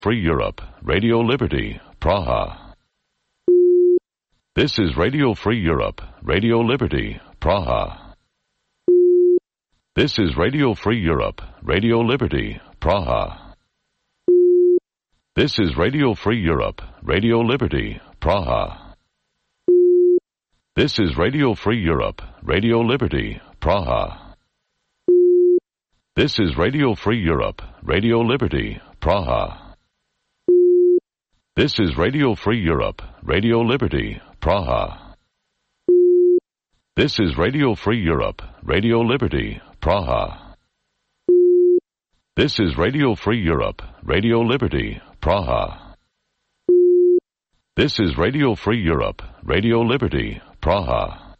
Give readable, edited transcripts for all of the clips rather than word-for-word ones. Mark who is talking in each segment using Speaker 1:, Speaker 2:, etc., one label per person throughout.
Speaker 1: Free Europe, Radio Liberty, Praha. This is Radio Free Europe, Radio Liberty, Praha. This is Radio Free Europe, Radio Liberty, Praha. This is Radio Free Europe, Radio Liberty, Praha. This is Radio Free Europe, Radio Liberty, Praha. This is Radio Free Europe, Radio Liberty, Praha. This is Radio Free Europe, Radio Liberty, Praha. This is Radio Free Europe, Radio Liberty, Praha. This is Radio Free Europe, Radio Liberty, Praha. This is Radio Free Europe, Radio Liberty, Praha.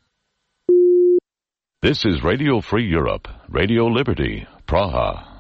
Speaker 1: This is Radio Free Europe, Radio Liberty, Praha.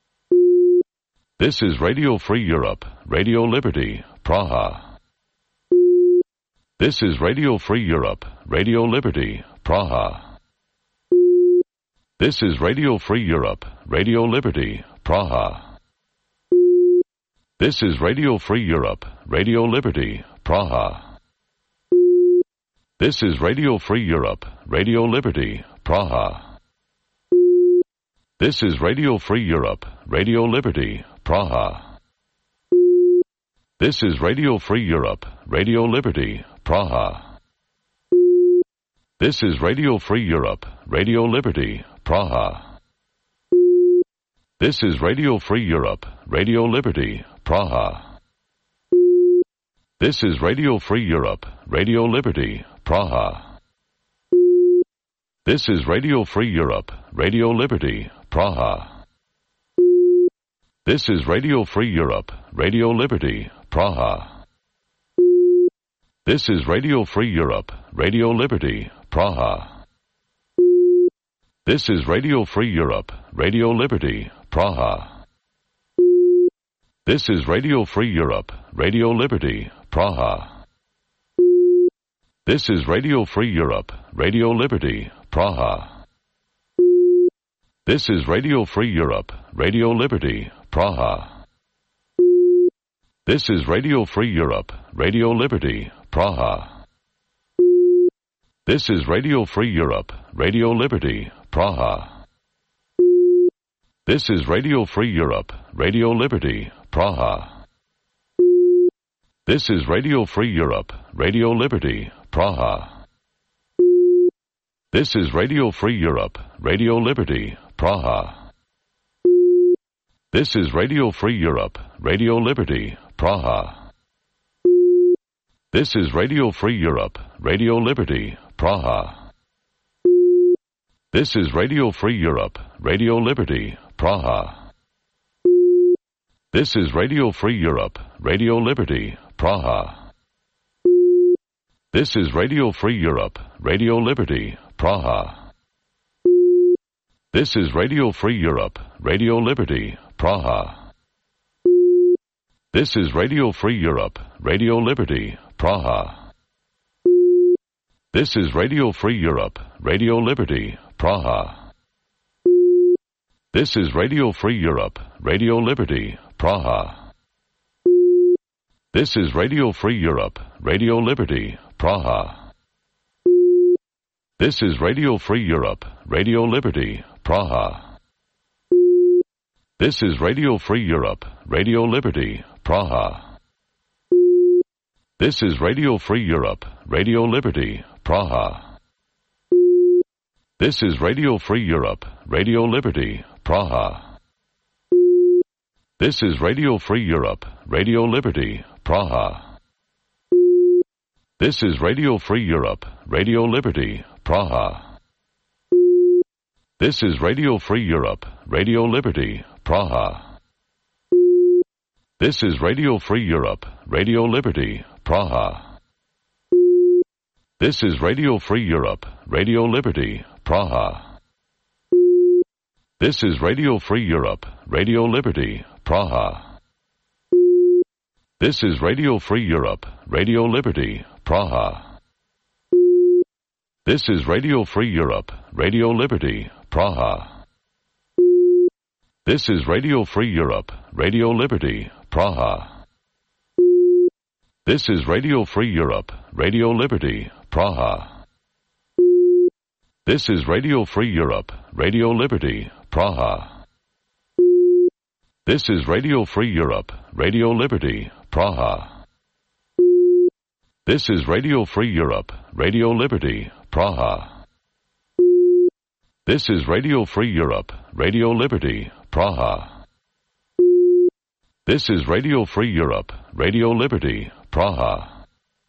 Speaker 1: This is Radio Free Europe, Radio Liberty, Praha. This is Radio Free Europe, Radio Liberty, Praha. This is Radio Free Europe, Radio Liberty, Praha. This is Radio Free Europe, Radio Liberty, Praha. This is Radio Free Europe, Radio Liberty, Praha. This is Radio Free Europe, Radio Liberty, Praha. This is Radio Free Europe, Radio Liberty, Praha. This is Radio Free Europe, Radio Liberty, Praha. This is Radio Free Europe, Radio Liberty, Praha. This is Radio Free Europe, Radio Liberty, Praha. This is Radio Free Europe, Radio Liberty, Praha. This is Radio Free Europe, Radio Liberty, Praha. This is Radio Free Europe, Radio Liberty, Praha. This is Radio Free Europe, Radio Liberty, Praha. This is Radio Free Europe, Radio Liberty, Praha. This is Radio Free Europe, Radio Liberty, Praha. This is Radio Free Europe, Radio Liberty, Praha. This is Radio Free Europe, Radio Liberty, Praha. This is Radio Free Europe, Radio Liberty, Praha. This is Radio Free Europe, Radio Liberty, Praha. This is Radio Free Europe, Radio Liberty, Praha. This is Radio Free Europe, Radio Liberty, Praha. This is Radio Free Europe, Radio Liberty, Praha. This is Radio Free Europe, Radio Liberty, Praha. This is Radio Free Europe, Radio Liberty, Praha. This is Radio Free Europe, Radio Liberty, Praha. This is Radio Free Europe, Radio Liberty, Praha. This is Radio Free Europe, Radio Liberty, Praha. This is Radio Free Europe, Radio Liberty, Praha. This is Radio Free Europe, Radio Liberty, Praha. This is Radio Free Europe, Radio Liberty, Praha. This is Radio Free Europe, Radio Liberty, Praha. This is Radio Free Europe, Radio Liberty, Praha. This is Radio Free Europe, Radio Liberty, Praha. This is Radio Free Europe, Radio Liberty, Praha. This is Radio Free Europe, Radio Liberty, Praha. This is Radio Free Europe, Radio Liberty, Praha. This is Radio Free Europe, Radio Liberty, Praha. This is Radio Free Europe, Radio Liberty, Praha. This is Radio Free Europe, Radio Liberty, Praha. This is Radio Free Europe, Radio Liberty, Praha. This is Radio Free Europe, Radio Liberty, Praha. This is Radio Free Europe, Radio Liberty, Praha. This is Radio Free Europe, Radio Liberty, Praha. This is Radio Free Europe, Radio Liberty, Praha. This is Radio Free Europe, Radio Liberty, Praha. This is Radio Free Europe, Radio Liberty, Praha. This is Radio Free Europe, Radio Liberty, Praha. This is Radio Free Europe, Radio Liberty, Praha. This is Radio Free Europe, Radio Liberty, Praha. This is Radio Free Europe, Radio Liberty, Praha.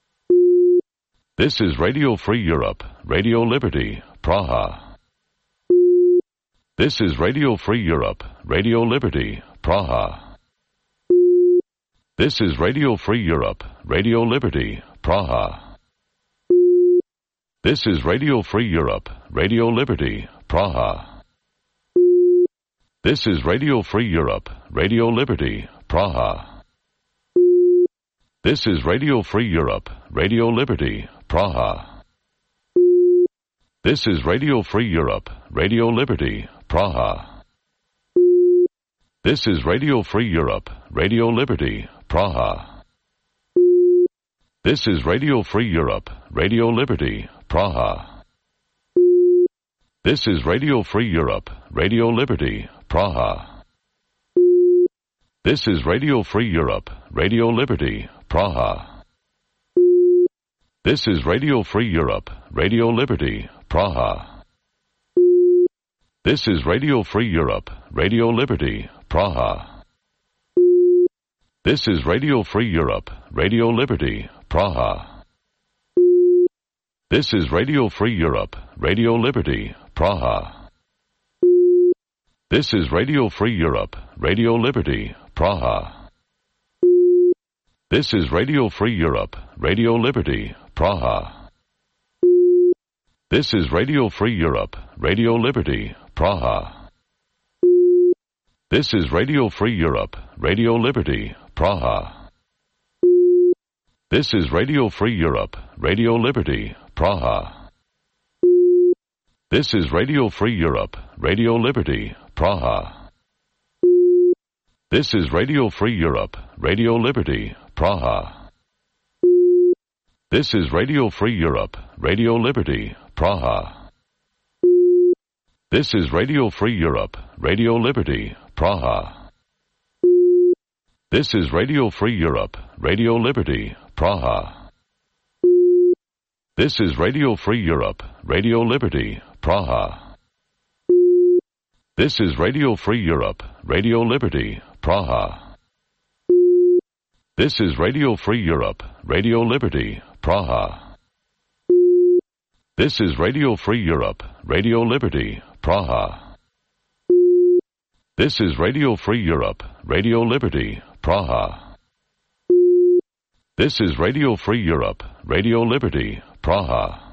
Speaker 1: This is Radio Free Europe, Radio Liberty, Praha. This is Radio Free Europe, Radio Liberty, Praha. This is Radio Free Europe, Radio Liberty, Praha. This is Radio Free Europe, Radio Liberty, Praha. This is Radio Free Europe, Radio Liberty, Praha. This is Radio Free Europe, Radio Liberty, Praha. This is Radio Free Europe, Radio Liberty, Praha. This is Radio Free Europe, Radio Liberty, Praha. This is Radio Free Europe, Radio Liberty, Praha. This is Radio Free Europe, Radio Liberty, Praha. This is Radio Free Europe, Radio Liberty, Praha. This is Radio Free Europe, Radio Liberty, Praha. This is Radio Free Europe, Radio Liberty, Praha. This is Radio Free Europe, Radio Liberty, Praha. This is Radio Free Europe, Radio Liberty, Praha. This is Radio Free Europe, Radio Liberty, Praha. This is Radio Free Europe, Radio Liberty, Praha. This is Radio Free Europe, Radio Liberty, Praha. This is Radio Free Europe, Radio Liberty, Praha. This is Radio Free Europe, Radio Liberty, Praha. This is Radio Free Europe, Radio Liberty, Praha. This is Radio Free Europe, Radio Liberty, Praha. This is Radio Free Europe, Radio Liberty, Praha. This is Radio Free Europe, Radio Liberty, Praha. This is Radio Free Europe, Radio Liberty, Praha. This is Radio Free Europe, Radio Liberty, Praha. This is Radio Free Europe, Radio Liberty, Praha. This is Radio Free Europe, Radio Liberty, Praha. This is Radio Free Europe, Radio Liberty, Praha. This is Radio Free Europe, Radio Liberty, Praha. This is Radio Free Europe, Radio Liberty, Praha.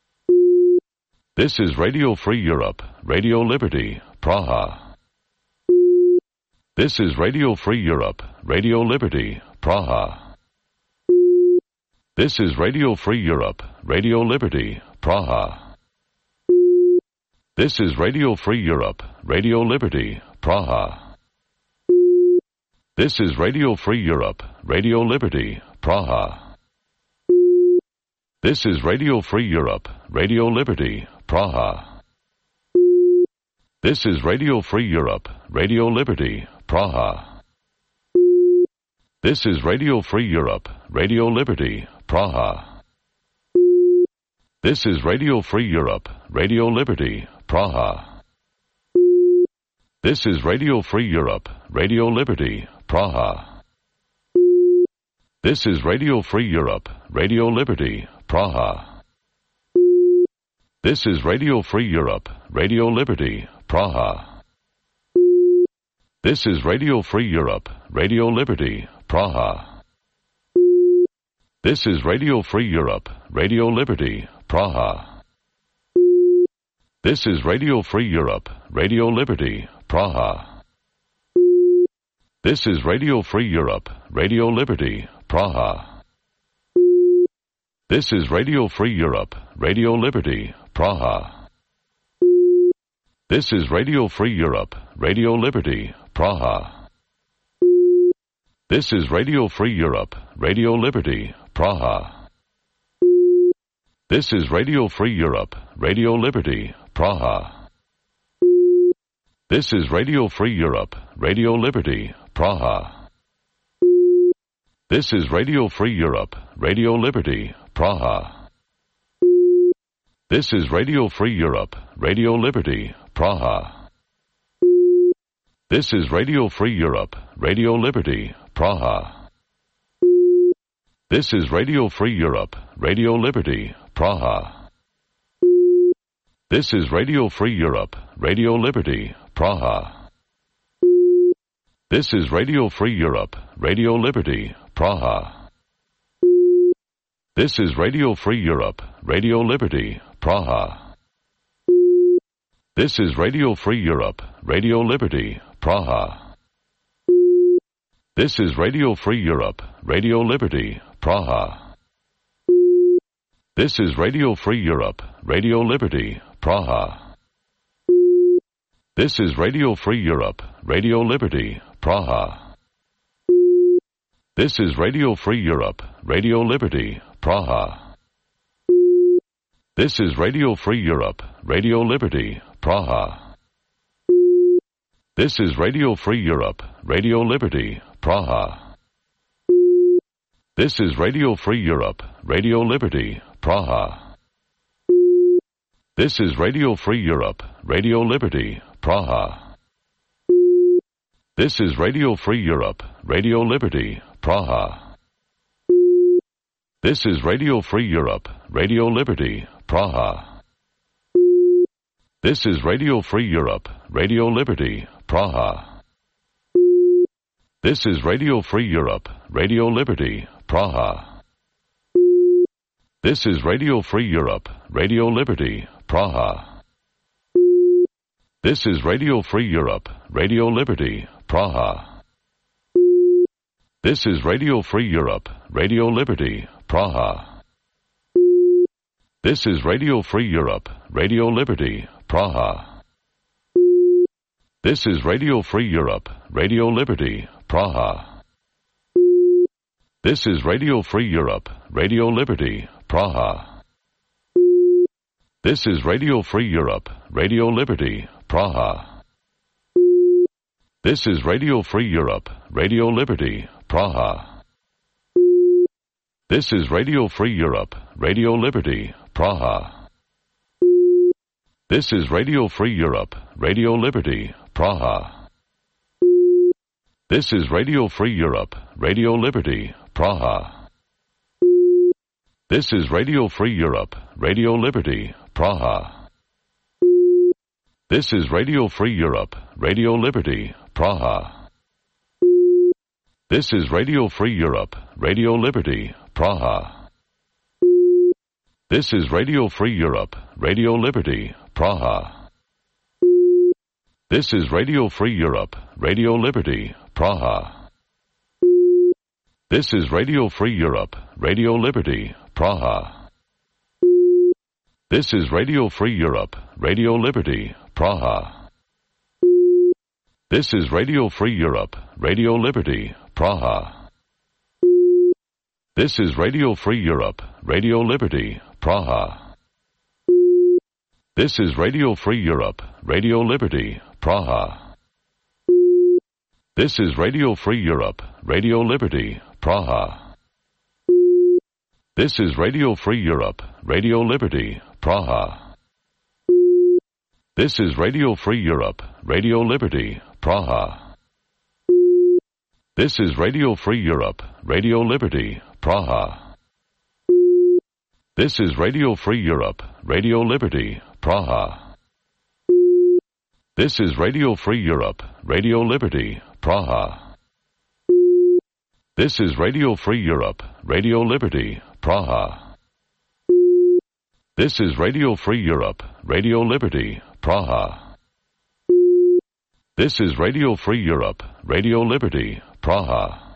Speaker 1: This is Radio Free Europe, Radio Liberty, Praha. This is Radio Free Europe, Radio Liberty, Praha. This is Radio Free Europe, Radio Liberty, Praha. This is Radio Free Europe, Radio Liberty, Praha. This is Radio Free Europe, Radio Liberty, Praha. This is Radio Free Europe, Radio Liberty, Praha. This is Radio Free Europe, Radio Liberty, Praha. This is Radio Free Europe, Radio Liberty, Praha. This is Radio Free Europe, Radio Liberty, Praha. This is Radio Free Europe, Radio Liberty, Praha. This is Radio Free Europe, Radio Liberty, Praha. This is Radio Free Europe, Radio Liberty, Praha. This is Radio Free Europe, Radio Liberty, Praha. This is Radio Free Europe, Radio Liberty, Praha. This is Radio Free Europe, Radio Liberty, Praha. This is Radio Free Europe, Radio Liberty, Praha. This is Radio Free Europe, Radio Liberty, Praha. This is Radio Free Europe, Radio Liberty, Praha. This is Radio Free Europe, Radio Liberty, Praha. This is Radio Free Europe, Radio Liberty, Praha. This is Radio Free Europe, Radio Liberty, Praha. This is Radio Free Europe, Radio Liberty, Praha. This is Radio Free Europe, Radio Liberty, Praha. This is Radio Free Europe, Radio Liberty, Praha. This is Radio Free Europe, Radio Liberty, Praha. This is Radio Free Europe, Radio Liberty, Praha. This is Radio Free Europe, Radio Liberty, Praha. This is Radio Free Europe, Radio Liberty, Praha. This is Radio Free Europe, Radio Liberty, Praha. This is Radio Free Europe, Radio Liberty, Praha. This is Radio Free Europe, Radio Liberty, Praha. This is Radio Free Europe, Radio Liberty, Praha. This is Radio Free Europe, Radio Liberty, Praha. This is Radio Free Europe, Radio Liberty, Praha. This is Radio Free Europe, Radio Liberty, Praha. This is Radio Free Europe, Radio Liberty, Praha. This is Radio Free Europe, Radio Liberty, Praha. This is Radio Free Europe, Radio Liberty, Praha. This is Radio Free Europe, Radio Liberty, Praha. This is Radio Free Europe, Radio Liberty, Praha. This is Radio Free Europe, Radio Liberty, Praha. This is Radio Free Europe, Radio Liberty, Praha. This is Radio Free Europe, Radio Liberty, Praha. This is Radio Free Europe, Radio Liberty, Praha. This is Radio Free Europe, Radio Liberty, Praha. This is Radio Free Europe, Radio Liberty, Praha. This is Radio Free Europe, Radio Liberty, Praha. This is Radio Free Europe, Radio Liberty, Praha. This is Radio Free Europe, Radio Liberty, Praha. This is Radio Free Europe, Radio Liberty, Praha. This is Radio Free Europe, Radio Liberty, Praha. This is Radio Free Europe, Radio Liberty, Praha. This is Radio Free Europe, Radio Liberty, Praha. This is Radio Free Europe, Radio Liberty, Praha. This is Radio Free Europe, Radio Liberty, Praha. This is Radio Free Europe, Radio Liberty, Praha. This is Radio Free Europe, Radio Liberty, Praha. This is Radio Free Europe, Radio Liberty, Praha. This is Radio Free Europe, Radio Liberty, Praha. This is Radio Free Europe, Radio Liberty, Praha. This is Radio Free Europe, Radio Liberty, Praha. This is Radio Free Europe, Radio Liberty, Praha. This is Radio Free Europe, Radio Liberty, Praha. This is Radio Free Europe, Radio Liberty, Praha. This is Radio Free Europe, Radio Liberty, Praha. This is Radio Free Europe, Radio Liberty, Praha. This is Radio Free Europe, Radio Liberty, Praha. This is Radio Free Europe, Radio Liberty, Praha. This is Radio Free Europe, Radio Liberty, Praha. This is Radio Free Europe, Radio Liberty, Praha. This is Radio Free Europe, Radio Liberty, Praha.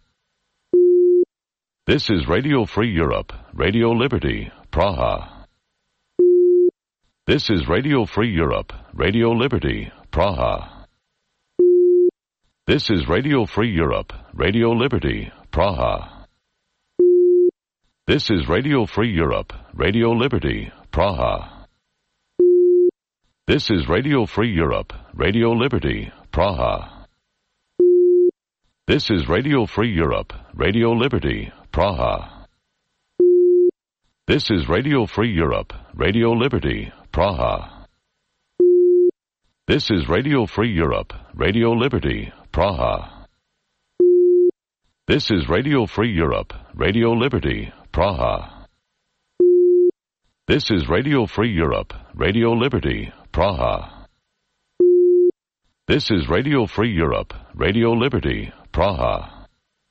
Speaker 1: This is Radio Free Europe, Radio Liberty, Praha. This is Radio Free Europe, Radio Liberty, Praha. This is Radio Free Europe, Radio Liberty, Praha. This is Radio Free Europe, Radio Liberty, Praha. This is Radio Free Europe, Radio Liberty, Praha. This is Radio Free Europe, Radio Liberty, Praha. This is Radio Free Europe, Radio Liberty, Praha. This is Radio Free Europe, Radio Liberty, Praha. This is Radio Free Europe, Radio Liberty, Praha. This is Radio Free Europe, Radio Liberty, Praha. This is Radio Free Europe, Radio Liberty, Praha.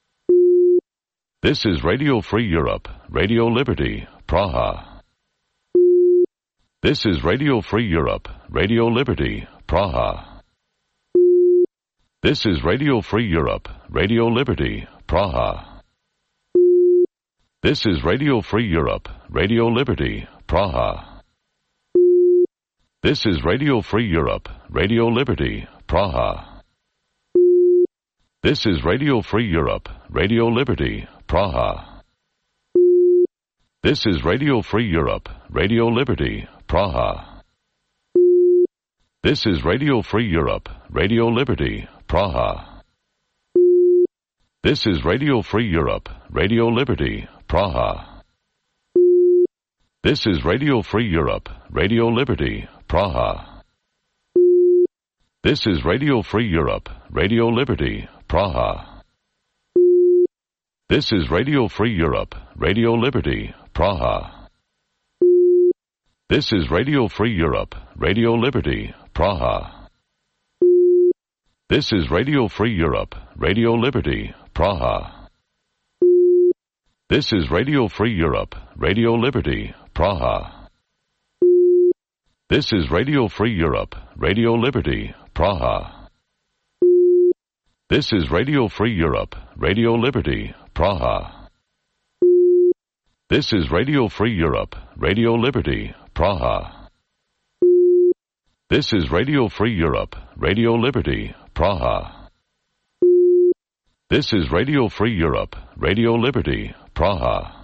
Speaker 1: This is Radio Free Europe, Radio Liberty, Praha. This is Radio Free Europe, Radio Liberty, Praha. This is Radio Free Europe, Radio Liberty, Praha. This is Radio Free Europe, Radio Liberty, Praha. This is Radio Free Europe, Radio Liberty, Praha. This is Radio Free Europe, Radio Liberty, Praha. This is Radio Free Europe, Radio Liberty, Praha. This is Radio Free Europe, Radio Liberty, Praha. This is Radio Free Europe, Radio Liberty, Praha. This is Radio Free Europe, Radio Liberty, Praha. This is Radio Free Europe, Radio Liberty, Praha. This is Radio Free Europe, Radio Liberty, Praha. This is Radio Free Europe, Radio Liberty, Praha. This is Radio Free Europe, Radio Liberty, Praha. This is Radio Free Europe, Radio Liberty, Praha. This is Radio Free Europe, Radio Liberty, Praha. This is Radio Free Europe, Radio Liberty, Praha. This is Radio Free Europe, Radio Liberty, Praha. This is Radio Free Europe, Radio Liberty, Praha. This is Radio Free Europe, Radio Liberty, Praha.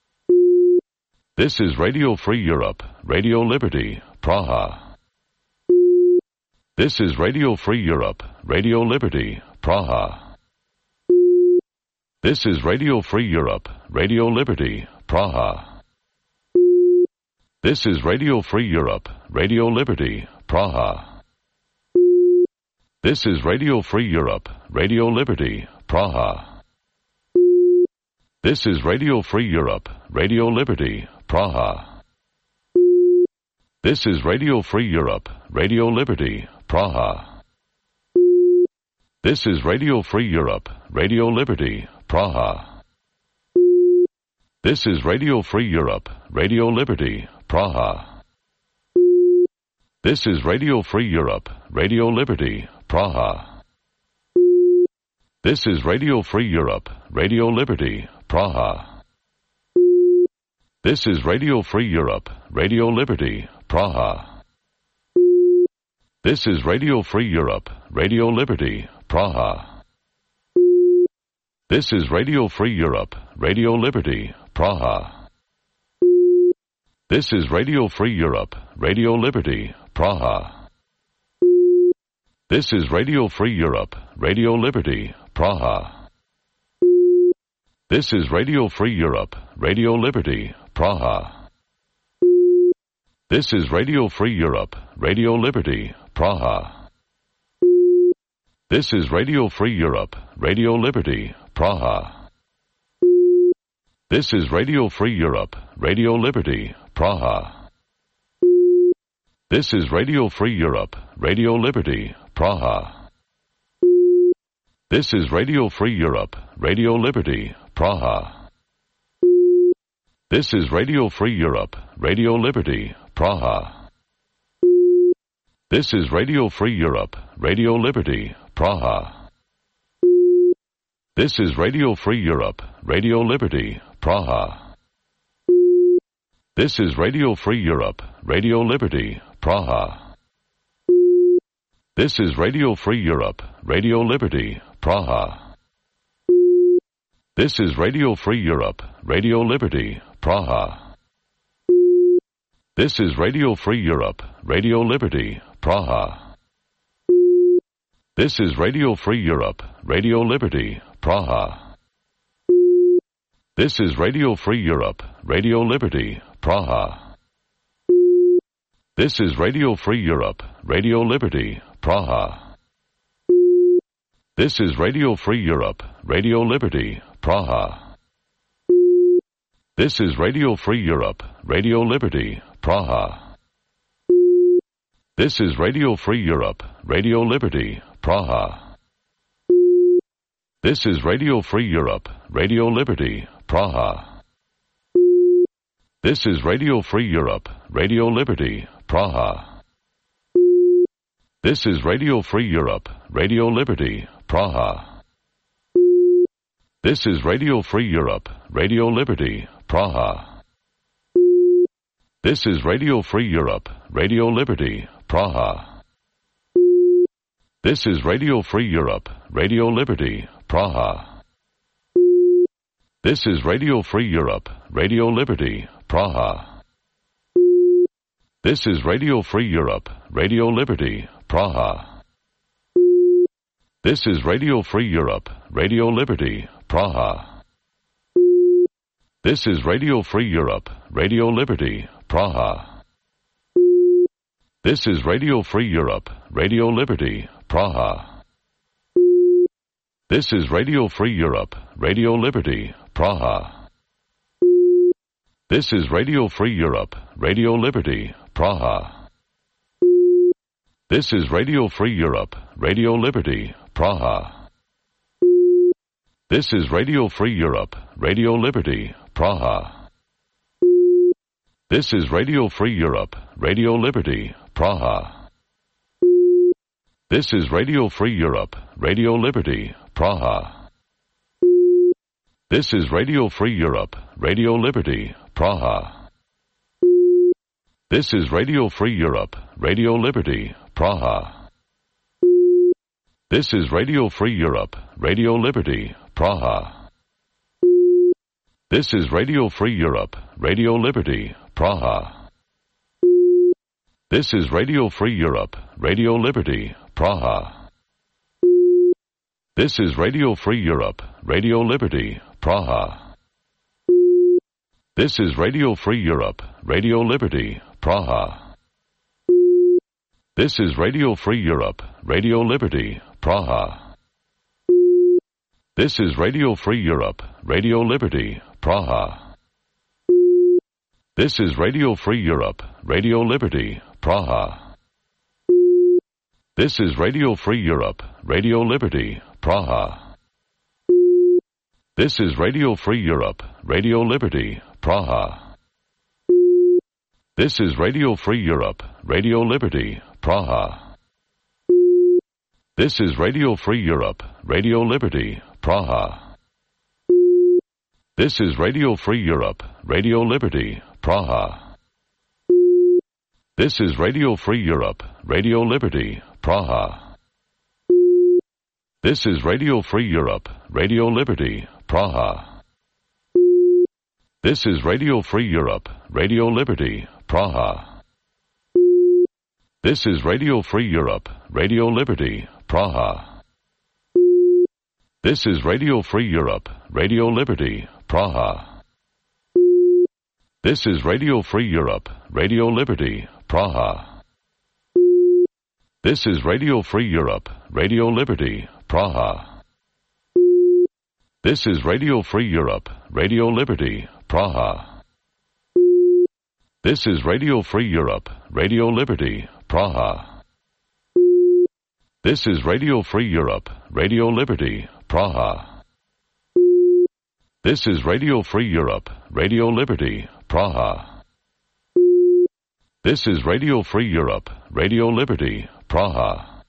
Speaker 1: This is Radio Free Europe, Radio Liberty, Praha. This is Radio Free Europe, Radio Liberty, Praha. This is Radio Free Europe, Radio Liberty, Praha. This is Radio Free Europe, Radio Liberty, Praha. This is Radio Free Europe, Radio Liberty, Praha. This is Radio Free Europe, Radio Liberty, Praha. This is Radio Free Europe, Radio Liberty, Praha. This is Radio Free Europe, Radio Liberty, Praha. This is Radio Free Europe, Radio Liberty, Praha. This is Radio Free Europe, Radio Liberty, Praha. This is Radio Free Europe, Radio Liberty, Praha. This is Radio Free Europe, Radio Liberty, Praha. This is Radio Free Europe, Radio Liberty, Praha. This is Radio Free Europe, Radio Liberty, Praha. This is Radio Free Europe, Radio Liberty, Praha. This is Radio Free Europe, Radio Liberty, Praha. This is Radio Free Europe, Radio Liberty, Praha. This is Radio Free Europe, Radio Liberty, Praha. This is Radio Free Europe, Radio Liberty, Praha. This is Radio Free Europe, Radio Liberty, Praha. This is Radio Free Europe, Radio Liberty, Praha. This is Radio Free Europe, Radio Liberty, Praha. This is Radio Free Europe, Radio Liberty, Praha. This is Radio Free Europe, Radio Liberty, Praha. This is Radio Free Europe, Radio Liberty, Praha. This is Radio Free Europe, Radio Liberty, Praha. This is Radio Free Europe, Radio Liberty, Praha. This is Radio Free Europe, Radio Liberty, Praha. This is Radio Free Europe, Radio Liberty, Praha. This is Radio Free Europe, Radio Liberty, Praha. This is Radio Free Europe, Radio Liberty, Praha. This is Radio Free Europe, Radio Liberty, Praha. This is Radio Free Europe, Radio Liberty, Praha. This is Radio Free Europe, Radio Liberty, Praha. This is Radio Free Europe, Radio Liberty, Praha. This is Radio Free Europe, Radio Liberty, Praha. This is Radio Free Europe, Radio Liberty, Praha. This is Radio Free Europe, Radio Liberty, Praha. This is Radio Free Europe, Radio Liberty, Praha. This is Radio Free Europe, Radio Liberty, Praha. This is Radio Free Europe, Radio Liberty, Praha. This is Radio Free Europe, Radio Liberty, Praha. This is Radio Free Europe, Radio Liberty, Praha. This is Radio Free Europe, Radio Liberty, Praha. This is Radio Free Europe, Radio Liberty, Praha. This is Radio Free Europe, Radio Liberty, Praha. This is Radio Free Europe, Radio Liberty, Praha. This is Radio Free Europe, Radio Liberty, Praha. This is Radio Free Europe, Radio Liberty, Praha. This is Radio Free Europe, Radio Liberty, Praha. This is Radio Free Europe, Radio Liberty, Praha. This is Radio Free Europe, Radio Liberty, Praha. This is Radio Free Europe, Radio Liberty, Praha. This is Radio Free Europe, Radio Liberty, Praha. This is Radio Free Europe, Radio Liberty, Praha. This is Radio Free Europe, Radio Liberty, Praha. This is Radio Free Europe, Radio Liberty, Praha. This is Radio Free Europe, Radio Liberty, Praha. This is Radio Free Europe, Radio Liberty, Praha. This is Radio Free Europe, Radio Liberty, Praha. This is Radio Free Europe, Radio Liberty, Praha. This is Radio Free Europe, Radio Liberty, Praha. This is Radio Free Europe, Radio Liberty, Praha. This is Radio Free Europe, Radio Liberty, Praha. This is Radio Free Europe, Radio Liberty, Praha. This is Radio Free Europe, Radio Liberty, Praha. This is Radio Free Europe, Radio Liberty, Praha. This is Radio Free Europe, Radio Liberty, Praha. This is Radio Free Europe, Radio Liberty, Praha. This is Radio Free Europe, Radio Liberty, Praha. This is Radio Free Europe, Radio Liberty, Praha. This is Radio Free Europe, Radio Liberty, Praha. This is Radio Free Europe, Radio Liberty, Praha. This is Radio Free Europe, Radio Liberty, Praha. This is Radio Free Europe, Radio Liberty, Praha. This is Radio Free Europe, Radio Liberty, Praha. This is Radio Free Europe, Radio Liberty, Praha. This is Radio Free Europe, Radio Liberty, Praha. This is Radio Free Europe, Radio Liberty, Praha.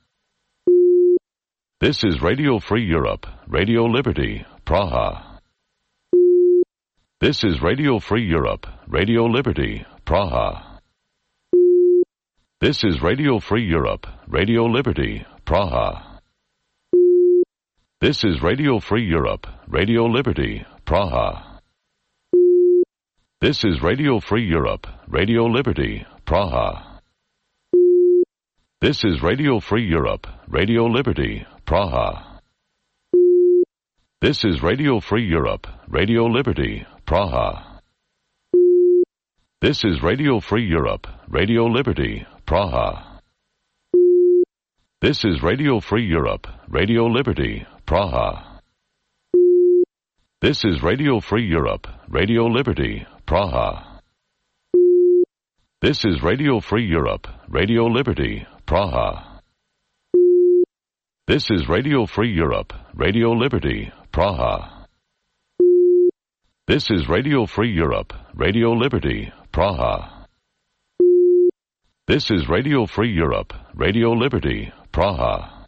Speaker 1: This is Radio Free Europe, Radio Liberty, Praha. This is Radio Free Europe, Radio Liberty, Praha. This is Radio Free Europe, Radio Liberty, Praha. This is Radio Free Europe, Radio Liberty, Praha. This is Radio Free Europe, Radio Liberty, Praha. This is Radio Free Europe, Radio Liberty, Praha. This is Radio Free Europe, Radio Liberty, Praha. This is Radio Free Europe, Radio Liberty, Praha. This is Radio Free Europe, Radio Liberty, Praha. This is Radio Free Europe, Radio Liberty, Praha. This is Radio Free Europe, Radio Liberty, Praha. This is Radio Free Europe, Radio Liberty, Praha. This is Radio Free Europe, Radio Liberty, Praha. This is Radio Free Europe, Radio Liberty, Praha.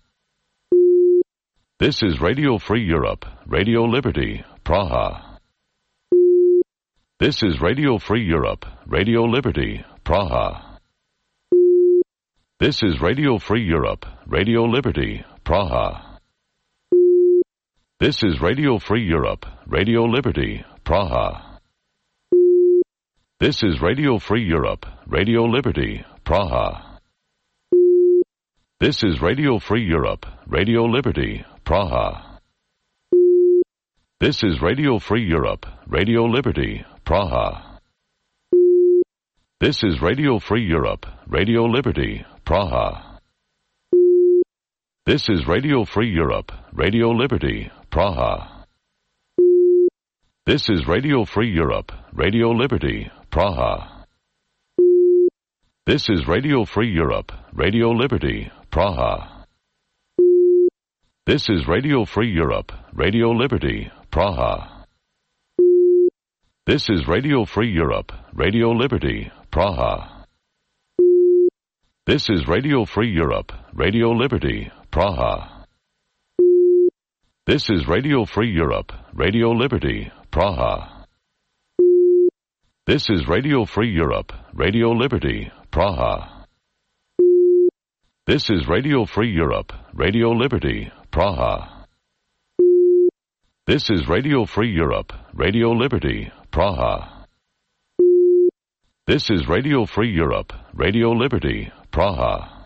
Speaker 1: This is Radio Free Europe, Radio Liberty, Praha. This is Radio Free Europe, Radio Liberty, Praha. This is Radio Free Europe, Radio Liberty, Praha. This is Radio Free Europe, Radio Liberty, Praha. This is Radio Free Europe, Radio Liberty, Praha. This is Radio Free Europe, Radio Liberty, Praha. This is Radio Free Europe, Radio Liberty, Praha. This is Radio Free Europe, Radio Liberty, Praha. This is Radio Free Europe, Radio Liberty, Praha. This is Radio Free Europe, Radio Liberty, Praha. This is Radio Free Europe, Radio Liberty, Praha. This is Radio Free Europe, Radio Liberty, Praha. This is Radio Free Europe, Radio Liberty, Praha. This is Radio Free Europe, Radio Liberty, Praha. This is Radio Free Europe, Radio Liberty, Praha. This is Radio Free Europe, Radio Liberty, Praha. This is Radio Free Europe, Radio Liberty, Praha. This is Radio Free Europe, Radio Liberty, Praha. This is Radio Free Europe, Radio Liberty, Praha.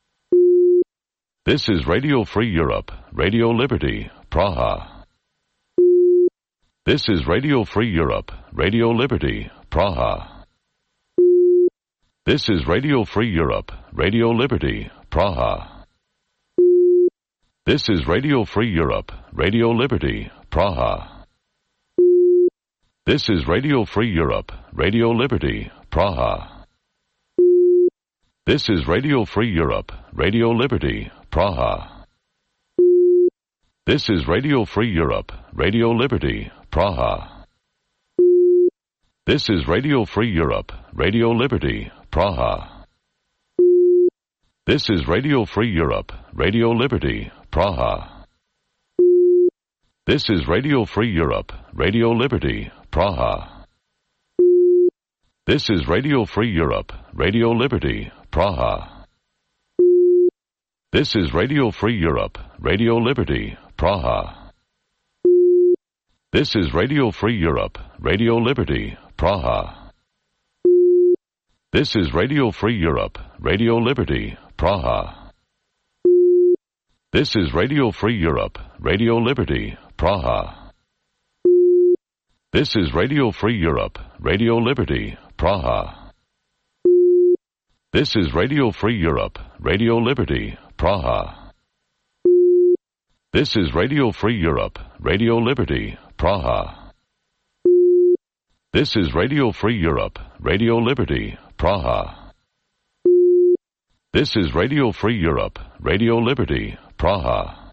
Speaker 1: This is Radio Free Europe, Radio Liberty, Praha. This is Radio Free Europe, Radio Liberty, Praha. This is Radio Free Europe, Radio Liberty, Praha. This is Radio Free Europe, Radio Liberty, Praha. This is Radio Free Europe, Radio Liberty, Praha. This is Radio Free Europe, Radio Liberty, Praha. This is Radio Free Europe, Radio Liberty, Praha. This is Radio Free Europe, Radio Liberty, Praha. This is Radio Free Europe, Radio Liberty, Praha. This is Radio Free Europe, Radio Liberty, Praha. This is Radio Free Europe, Radio Liberty, Praha. This is Radio Free Europe, Radio Liberty, Praha. This is Radio Free Europe, Radio Liberty, Praha. This is Radio Free Europe, Radio Liberty, Praha. This is Radio Free Europe, Radio Liberty, Praha. This is Radio Free Europe, Radio Liberty, Praha. This is Radio Free Europe, Radio Liberty, Praha. This is Radio Free Europe, Radio Liberty, Praha. This is Radio Free Europe, Radio Liberty, Praha. This is Radio Free Europe, Radio Liberty, Praha.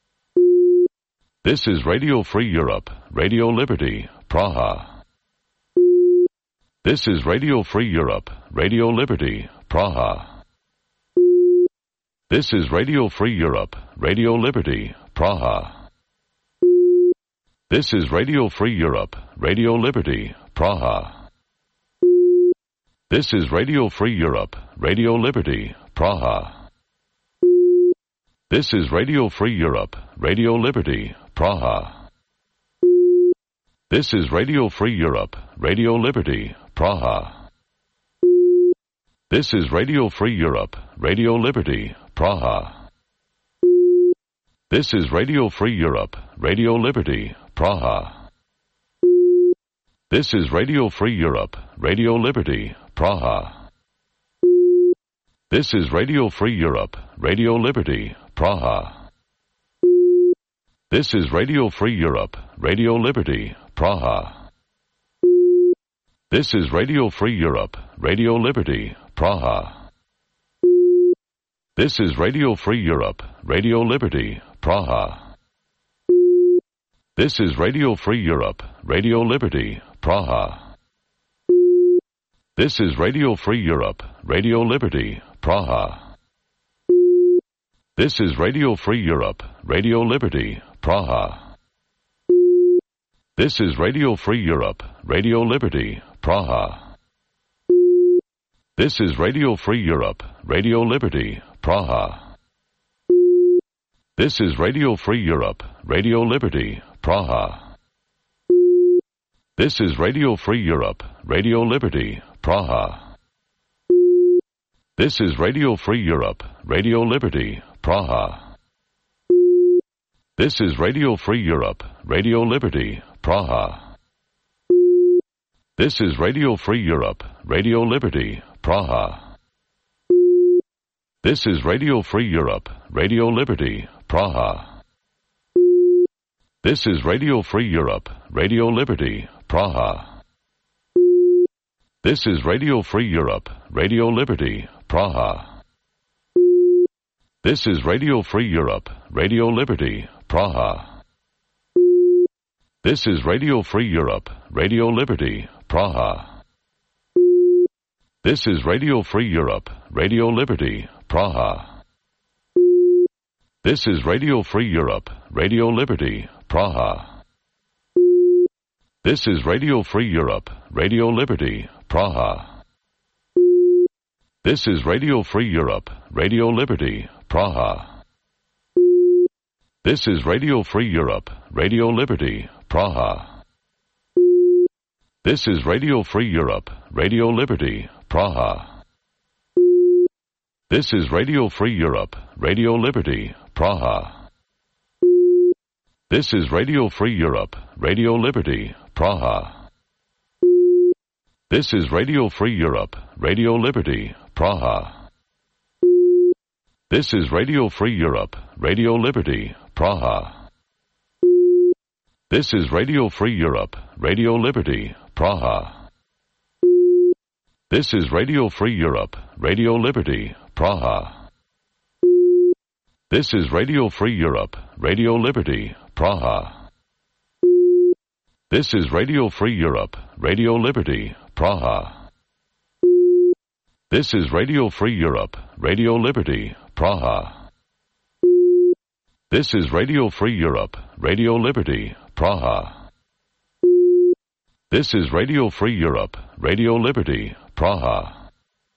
Speaker 1: This is Radio Free Europe, Radio Liberty, Praha. This is Radio Free Europe, Radio Liberty, Praha. This is Radio Free Europe, Radio Liberty, Praha. This is Radio Free Europe, Radio Liberty, Praha. This is Radio Free Europe, Radio Liberty, Praha. This is Radio Free Europe, Radio Liberty, Praha. This is Radio Free Europe, Radio Liberty, Praha. This is Radio Free Europe, Radio Liberty, Praha. This is Radio Free Europe, Radio Liberty, Praha. This is Radio Free Europe, Radio Liberty, Praha. This is Radio Free Europe, Radio Liberty, Praha. This is Radio Free Europe, Radio Liberty, Praha. This is Radio Free Europe, Radio Liberty, Praha. This is Radio Free Europe, Radio Liberty, Praha. This is Radio Free Europe, Radio Liberty, Praha. This is Radio Free Europe, Radio Liberty, Praha. This is Radio Free Europe, Radio Liberty, Praha. This is Radio Free Europe, Radio Liberty, Praha. This is Radio Free Europe, Radio Liberty, Praha. This is Radio Free Europe, Radio Liberty, Praha. This is Radio Free Europe, Radio Liberty, Praha. This is Radio Free Europe, Radio Liberty, Praha. This is Radio Free Europe, Radio Liberty, Praha. This is Radio Free Europe, Radio Liberty, Praha. This is Radio Free Europe, Radio Liberty, Praha. This is Radio Free Europe, Radio Liberty, Praha. This is Radio Free Europe, Radio Liberty, Praha. This is Radio Free Europe, Radio Liberty, Praha. This is Radio Free Europe, Radio Liberty, Praha. This is Radio Free Europe, Radio Liberty, Praha. This is Radio Free Europe, Radio Liberty, Praha. This is Radio Free Europe, Radio Liberty, Praha. This is Radio Free Europe, Radio Liberty, Praha. This is Radio Free Europe, Radio Liberty, Praha. This is Radio Free Europe, Radio Liberty, Praha. This is Radio Free Europe, Radio Liberty, Praha. This is Radio Free Europe, Radio Liberty, Praha. This is Radio Free Europe, Radio Liberty, Praha. This is Radio Free Europe, Radio Liberty, Praha. This is Radio Free Europe, Radio Liberty, Praha. This is Radio Free Europe, Radio Liberty, Praha. This is Radio Free Europe, Radio Liberty, Praha. This is Radio Free Europe, Radio Liberty, Praha. This is Radio Free Europe, Radio Liberty, Praha. This is Radio Free Europe, Radio Liberty, Praha. This is Radio Free Europe, Radio Liberty, Praha.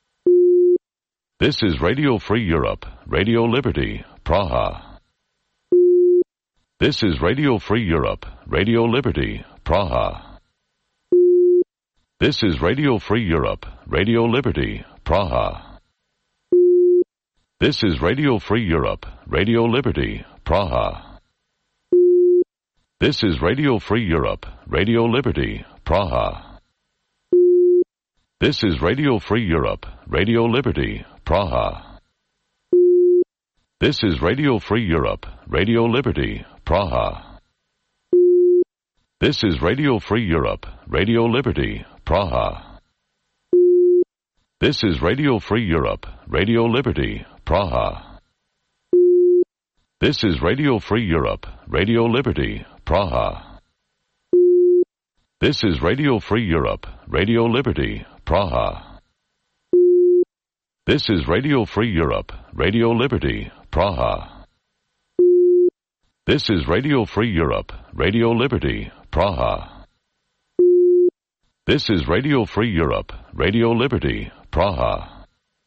Speaker 1: This is Radio Free Europe, Radio Liberty, Praha. This is Radio Free Europe, Radio Liberty, Praha. This is Radio Free Europe, Radio Liberty, Praha. This is Radio Free Europe, Radio Liberty, Praha. This is Radio Free Europe, Radio Liberty, Praha. This is Radio Free Europe, Radio Liberty, Praha. This is Radio Free Europe, Radio Liberty, Praha. This is Radio Free Europe, Radio Liberty, Praha. This is Radio Free Europe, Radio Liberty, Praha. This is Radio Free Europe, Radio Liberty, Praha. This is Radio Free Europe, Radio Liberty, Praha. This is Radio Free Europe, Radio Liberty, Praha. This is Radio Free Europe, Radio Liberty, Praha. This is Radio Free Europe, Radio Liberty, Praha.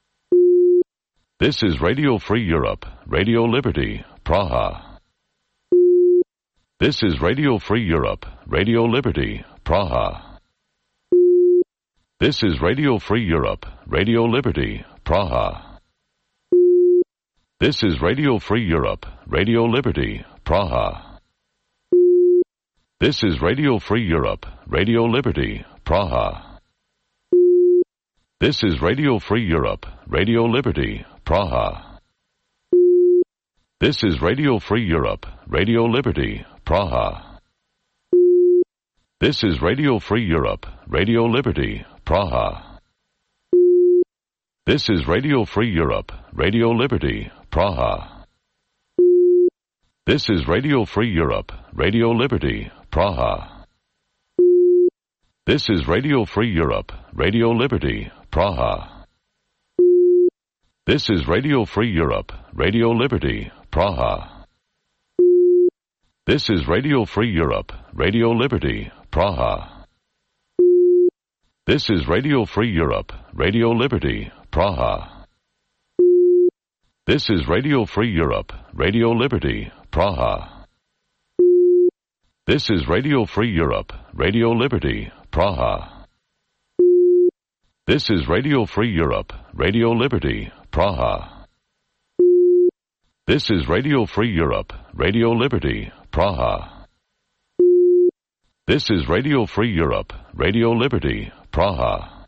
Speaker 1: This is Radio Free Europe, Radio Liberty, Praha. This is Radio Free Europe, Radio Liberty, Praha. This is Radio Free Europe, Radio Liberty, Praha. This is Radio Free Europe, Radio Liberty, Praha. This is Radio Free Europe, Radio Liberty, Praha. This is Radio Free Europe, Radio Liberty, Praha. This is Radio Free Europe, Radio Liberty, Praha. This is Radio Free Europe, Radio Liberty, Praha. This is Radio Free Europe, Radio Liberty, Praha. This is Radio Free Europe, Radio Liberty, Praha. This is Radio Free Europe, Radio Liberty, Praha. This is Radio Free Europe, Radio Liberty, Praha. This is Radio Free Europe, Radio Liberty, Praha. This is Radio Free Europe, Radio Liberty, Praha. This is Radio Free Europe, Radio Liberty, Praha. This is Radio Free Europe, Radio Liberty, Praha. This is Radio Free Europe, Radio Liberty, Praha. This is Radio Free Europe, Radio Liberty, Praha. This is Radio Free Europe, Radio Liberty, Praha.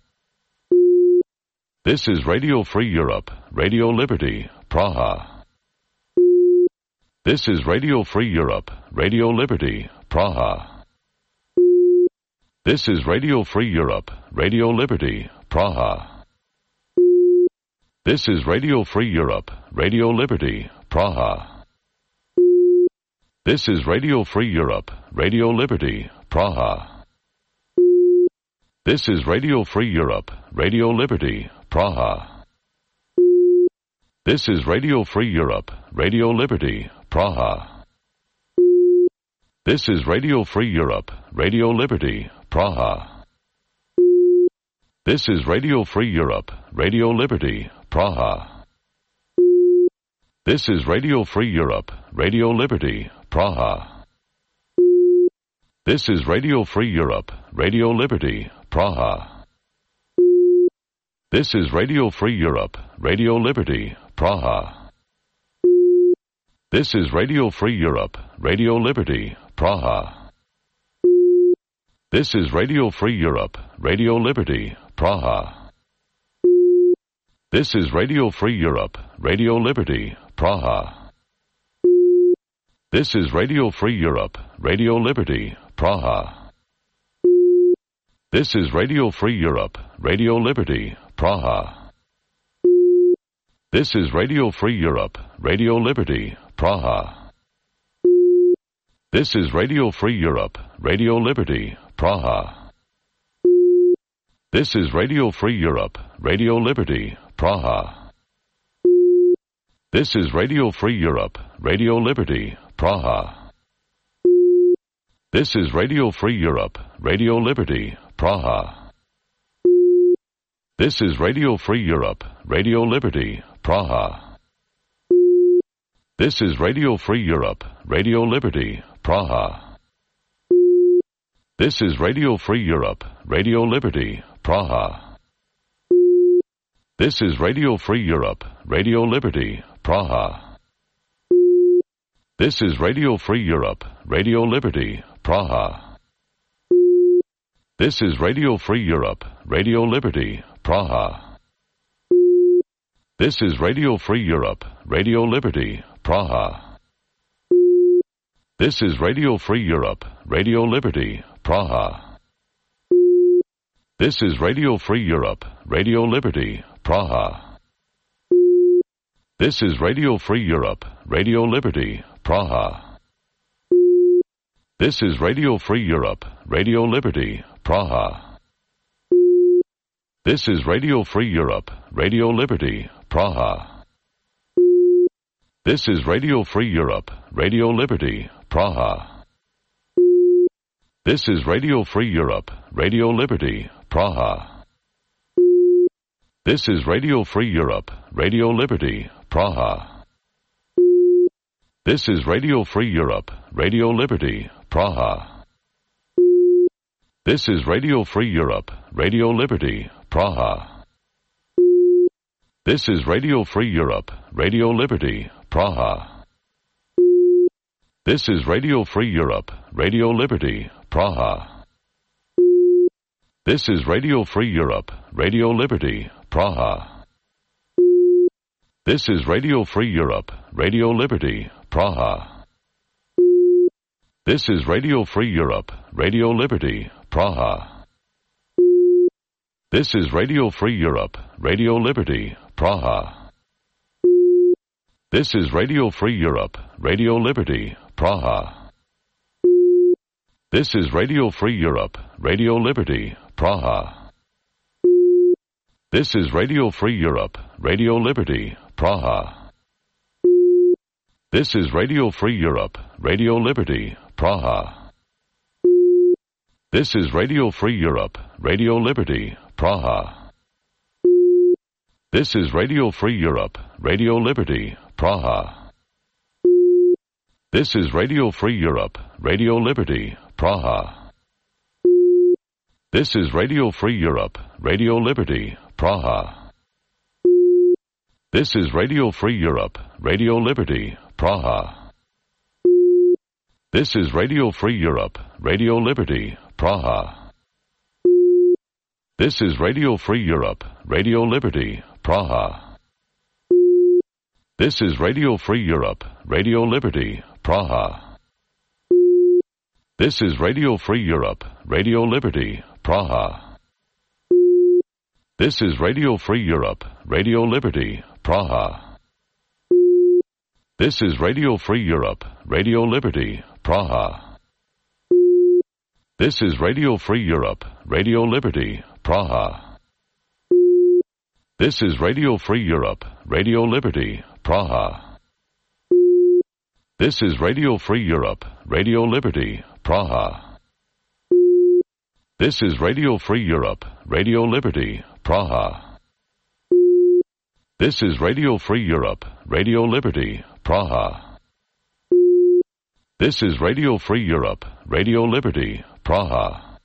Speaker 1: This is Radio Free Europe, Radio Liberty, Praha. This is Radio Free Europe, Radio Liberty, Praha. This is Radio Free Europe, Radio Liberty, Praha. This is Radio Free Europe, Radio Liberty, Praha. This is Radio Free Europe, Radio Liberty, Praha. This is Radio Free Europe, Radio Liberty, Praha. This is Radio Free Europe, Radio Liberty, Praha. This is Radio Free Europe, Radio Liberty, Praha. This is Radio Free Europe, Radio Liberty, Praha. This is Radio Free Europe, Radio Liberty, Praha. This is Radio Free Europe, Radio Liberty, Praha. This is Radio Free Europe, Radio Liberty, Praha. This is Radio Free Europe, Radio Liberty, Praha. This is Radio Free Europe, Radio Liberty, Praha. This is Radio Free Europe, Radio Liberty, Praha. This is Radio Free Europe, Radio Liberty, Praha. This is Radio Free Europe, Radio Liberty, Praha. This is Radio Free Europe, Radio Liberty, Praha. This is Radio Free Europe, Radio Liberty, Praha. This is Radio Free Europe, Radio Liberty, Praha. This is Radio Free Europe, Radio Liberty, Praha. This is Radio Free Europe, Radio Liberty, Praha. This is Radio Free Europe, Radio Liberty, Praha. This is Radio Free Europe, Radio Liberty, Praha. This is Radio Free Europe, Radio Liberty, Praha. This is Radio Free Europe, Radio Liberty, Praha. This is Radio Free Europe, Radio Liberty, Praha. This is Radio Free Europe, Radio Liberty, Praha. This is Radio Free Europe, Radio Liberty, Praha. This is Radio Free Europe, Radio Liberty, Praha. This is Radio Free Europe, Radio Liberty, Praha. This is Radio Free Europe, Radio Liberty, Praha. This is Radio Free Europe, Radio Liberty, Praha. This is Radio Free Europe, Radio Liberty, Praha. This is Radio Free Europe, Radio Liberty, Praha. This is Radio Free Europe, Radio Liberty, Praha. This is Radio Free Europe, Radio Liberty, Praha. This is Radio Free Europe, Radio Liberty, Praha. This is Radio Free Europe, Radio Liberty, Praha. This is Radio Free Europe, Radio Liberty, Praha. This is Radio Free Europe, Radio Liberty, Praha. This is Radio Free Europe, Radio Liberty, Praha. This is Radio Free Europe, Radio Liberty, Praha. This is Radio Free Europe, Radio Liberty, Praha. This is Radio Free Europe, Radio Liberty, Praha. This is Radio Free Europe, Radio Liberty, Praha. This is Radio Free Europe, Radio Liberty, Praha. This is Radio Free Europe, Radio Liberty, Praha. This is Radio Free Europe, Radio Liberty, Praha. This is Radio Free Europe, Radio Liberty, Praha. This is Radio Free Europe, Radio Liberty, Praha. This is Radio Free Europe, Radio Liberty, Praha. This is Radio Free Europe, Radio Liberty, Praha. This is Radio Free Europe, Radio Liberty, Praha. This is Radio Free Europe, Radio Liberty, Praha. This is Radio Free Europe, Radio Liberty, Praha. This is Radio Free Europe, Radio Liberty, Praha. This is Radio Free Europe, Radio Liberty, Praha. This is Radio Free Europe, Radio Liberty, Praha. This is Radio Free Europe, Radio Liberty, Praha. This is Radio Free Europe, Radio Liberty, Praha. This is Radio Free Europe, Radio Liberty, Praha. This is Radio Free Europe, Radio Liberty, Praha. This is Radio Free Europe, Radio Liberty, Praha. This is Radio Free Europe, Radio Liberty, Praha. This is Radio Free Europe, Radio Liberty, Praha.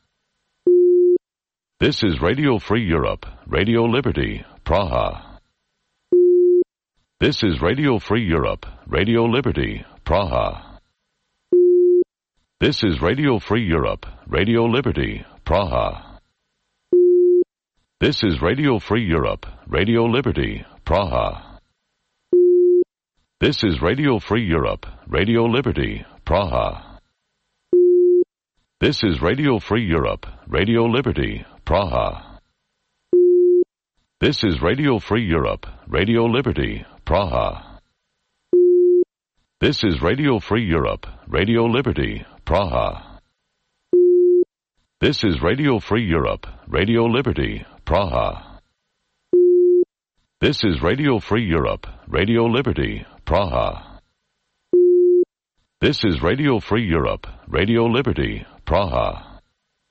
Speaker 1: This is Radio Free Europe, Radio Liberty, Praha. This is Radio Free Europe, Radio Liberty, Praha. This is Radio Free Europe, Radio Liberty, Praha. This is Radio Free Europe, Radio Liberty, Praha. This is Radio Free Europe, Radio Liberty, Praha. This is Radio Free Europe, Radio Liberty, Praha. This is Radio Free Europe, Radio Liberty, Praha. This is Radio Free Europe, Radio Liberty, Praha. This is Radio Free Europe, Radio Liberty, Praha. This is Radio Free Europe, Radio Liberty, Praha. This is Radio Free Europe, Radio Liberty, Praha.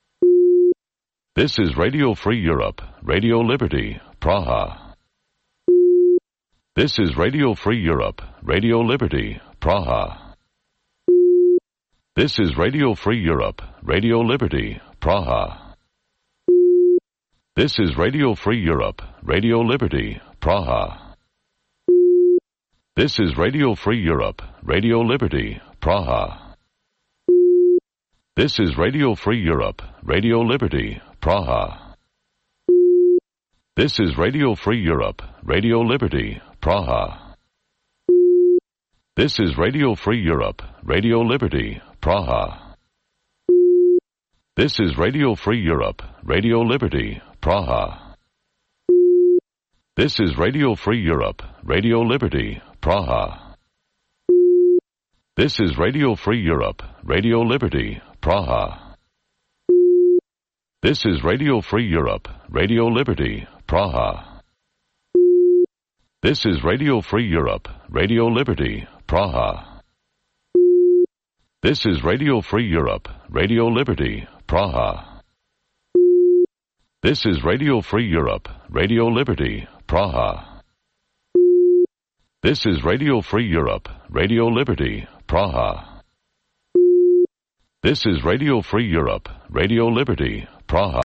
Speaker 1: This is Radio Free Europe, Radio Liberty, Praha. This is Radio Free Europe, Radio Liberty, Praha. This is Radio Free Europe, Radio Liberty, Praha. This is Radio Free Europe, Radio Liberty, Praha. This is Radio Free Europe, Radio Liberty, Praha. This is Radio Free Europe, Radio Liberty, Praha. This is Radio Free Europe, Radio Liberty, Praha. This is Radio Free Europe, Radio Liberty, Praha. This is Radio Free Europe, Radio Liberty, Praha. This is Radio Free Europe, Radio Liberty, Praha. This is Radio Free Europe, Radio Liberty, Praha. This is Radio Free Europe, Radio Liberty, Praha. This is Radio Free Europe, Radio Liberty, Praha. This is Radio Free Europe, Radio Liberty, Praha. This is Radio Free Europe, Radio Liberty, Praha. This is Radio Free Europe, Radio Liberty, Praha. This is Radio Free Europe, Radio Liberty, Praha.